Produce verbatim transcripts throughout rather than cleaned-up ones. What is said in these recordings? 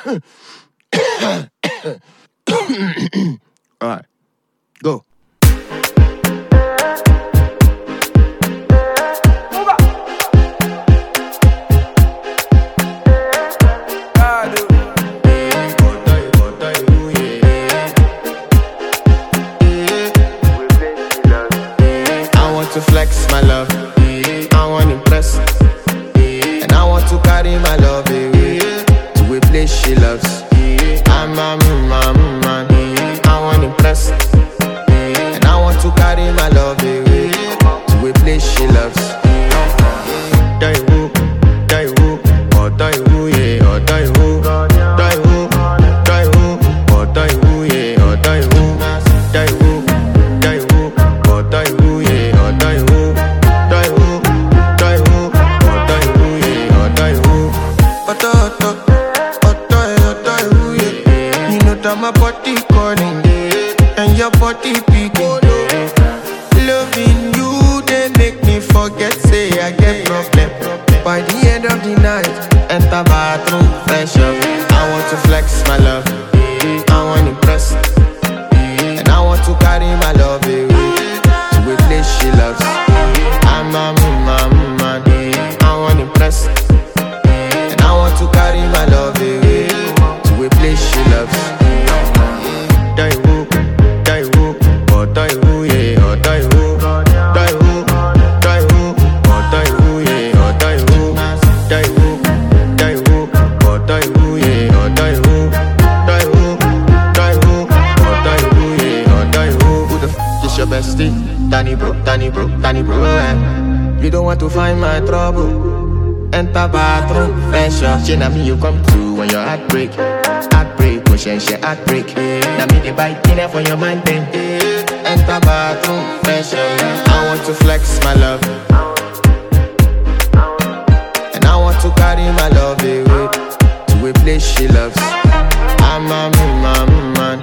Alright, go. To flex my love, I want to impress, and I want to carry my love away to a place she loves. I'm a man, man, I want to impress, and I want to carry my love away to a place she loves. Die who, die who, or die who, yeah, or die who, die who, die who, or die who, yeah, or die who, die who, die who, or die who, yeah. My body calling, and your body picking. Loving you, they make me forget, say I get problem. By the end of the night, enter bathroom, fresh up. I want to flex my love, I want to impress, and I want to carry my love away to a place she loves. I'm a man, man, I want to impress, and I want to carry my love away to a place she loves. Die who, die who, or die who, yeah, or die who, die who, die who, or die who, yeah, or die who, die who, die who, or die who, yeah, or die who, die who, die who, or die who, yeah, or die who. Who the f is your bestie? Danny bro, Danny bro, Danny bro, eh? You don't want to find my trouble. Enter bathroom, fresh up. She na me you come to when your heart break. Heartbreak, pushing she heartbreak. Now me the bite dinner for your mind then. Enter bathroom, fresh up. I want to flex my love, and I want to carry my love away to a place she loves. I'm a man, man,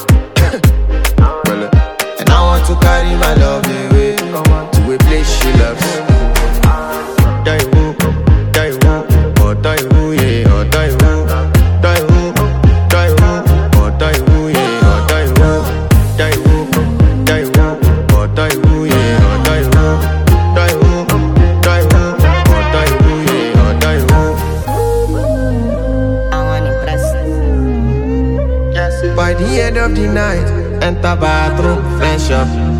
and I want to carry my love away to a place she loves. Die who, die who, or die who, yeah, or die who, die who, die who, or die who, yeah, or die who, die who, die who, or die who, yeah, or die who, die who, die who, or die who, yeah, or die who. I want impress. Yes. By the end of the night, enter bathroom, fresh up.